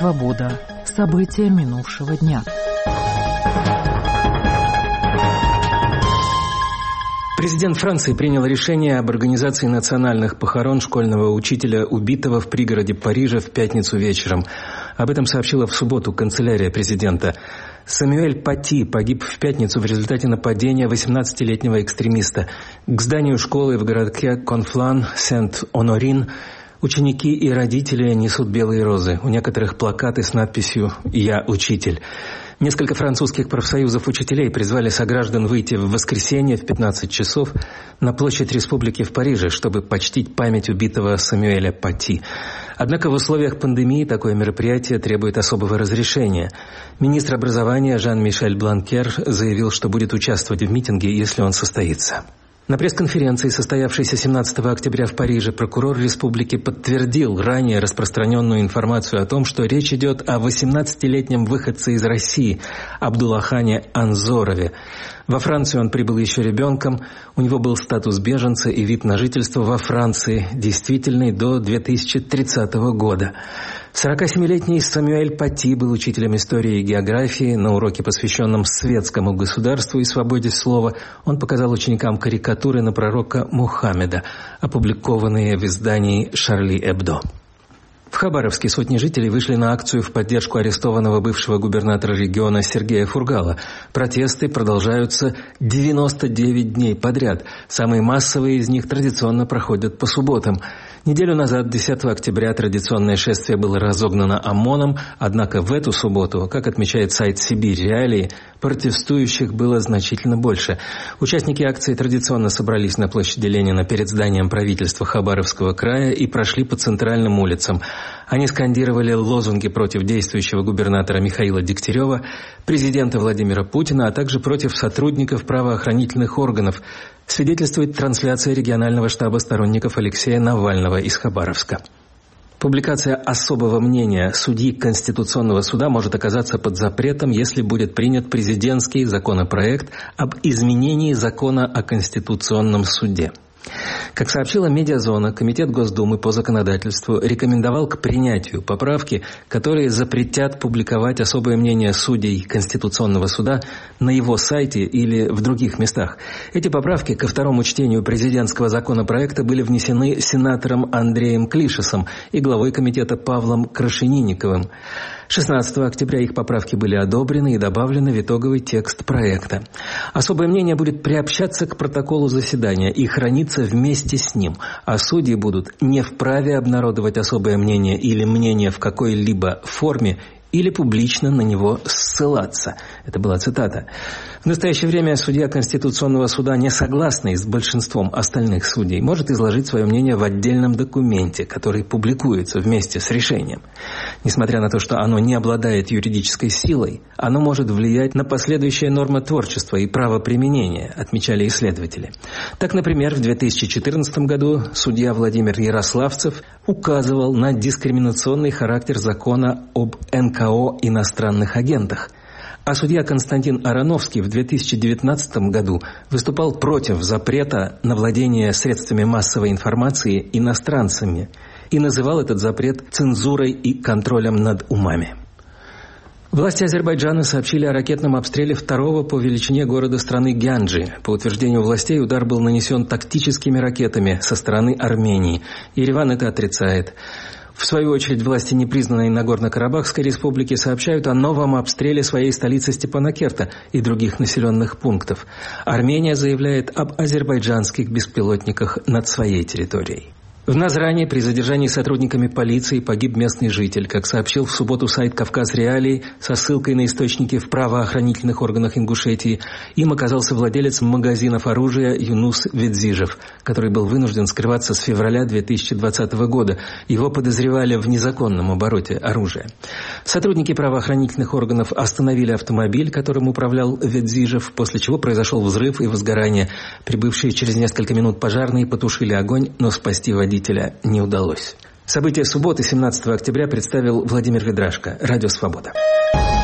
«Свобода». События минувшего дня. Президент Франции принял решение об организации национальных похорон школьного учителя, убитого в пригороде Парижа в пятницу вечером. Об этом сообщила в субботу канцелярия президента. Самюэль Пати погиб в пятницу в результате нападения 18-летнего экстремиста. К зданию школы в городке Конфлан, Сент-Онорин ученики и родители несут белые розы. У некоторых плакаты с надписью «Я учитель». Несколько французских профсоюзов учителей призвали сограждан выйти в воскресенье в 15 часов на площадь Республики в Париже, чтобы почтить память убитого Самюэля Пати. Однако в условиях пандемии такое мероприятие требует особого разрешения. Министр образования Жан-Мишель Бланкер заявил, что будет участвовать в митинге, если он состоится. На пресс-конференции, состоявшейся 17 октября в Париже, прокурор республики подтвердил ранее распространенную информацию о том, что речь идет о 18-летнем выходце из России Абдуллахане Анзорове. Во Францию он прибыл еще ребенком, у него был статус беженца и вид на жительство во Франции, действительный до 2030 года. 47-летний Самюэль Пати был учителем истории и географии. На уроке, посвященном светскому государству и свободе слова, он показал ученикам карикатуры на пророка Мухаммеда, опубликованные в издании «Шарли Эбдо». В Хабаровске сотни жителей вышли на акцию в поддержку арестованного бывшего губернатора региона Сергея Фургала. Протесты продолжаются 99 дней подряд. Самые массовые из них традиционно проходят по субботам. Неделю назад, 10 октября, традиционное шествие было разогнано ОМОНом, однако в эту субботу, как отмечает сайт «Сибирь Реалии», протестующих было значительно больше. Участники акции традиционно собрались на площади Ленина перед зданием правительства Хабаровского края и прошли по центральным улицам. Они скандировали лозунги против действующего губернатора Михаила Дегтярева, президента Владимира Путина, а также против сотрудников правоохранительных органов. Свидетельствует трансляция регионального штаба сторонников Алексея Навального из Хабаровска. Публикация особого мнения судьи Конституционного суда может оказаться под запретом, если будет принят президентский законопроект об изменении закона о Конституционном суде. Как сообщила «Медиазона», Комитет Госдумы по законодательству рекомендовал к принятию поправки, которые запретят публиковать особое мнение судей Конституционного суда на его сайте или в других местах. Эти поправки ко второму чтению президентского законопроекта были внесены сенатором Андреем Клишесом и главой комитета Павлом Крашенинниковым. 16 октября их поправки были одобрены и добавлены в итоговый текст проекта. Особое мнение будет приобщаться к протоколу заседания и храниться вместе с ним, а судьи будут не вправе обнародовать особое мнение или мнение в какой-либо форме или публично на него ссылаться. Это была цитата. В настоящее время судья Конституционного суда, не согласный с большинством остальных судей, может изложить свое мнение в отдельном документе, который публикуется вместе с решением. Несмотря на то, что оно не обладает юридической силой, оно может влиять на последующее нормотворчество и правоприменение, отмечали исследователи. Так, например, в 2014 году судья Владимир Ярославцев указывал на дискриминационный характер закона об НКО иностранных агентах. А судья Константин Ароновский в 2019 году выступал против запрета на владение средствами массовой информации иностранцами и называл этот запрет цензурой и контролем над умами. Власти Азербайджана сообщили о ракетном обстреле второго по величине города страны Гянджи. По утверждению властей, удар был нанесен тактическими ракетами со стороны Армении. Ереван это отрицает. В свою очередь, власти непризнанной Нагорно-Карабахской республики сообщают о новом обстреле своей столицы Степанакерта и других населенных пунктов. Армения заявляет об азербайджанских беспилотниках над своей территорией. В Назране при задержании сотрудниками полиции погиб местный житель. Как сообщил в субботу сайт «Кавказ Реалии» со ссылкой на источники в правоохранительных органах Ингушетии, им оказался владелец магазинов оружия Юнус Ведзижев, который был вынужден скрываться с февраля 2020 года. Его подозревали в незаконном обороте оружия. Сотрудники правоохранительных органов остановили автомобиль, которым управлял Ведзижев, после чего произошел взрыв и возгорание. Прибывшие через несколько минут пожарные потушили огонь, но спасти водителя не удалось. События субботы, 17 октября, представил Владимир Ведрашко. Радио «Свобода».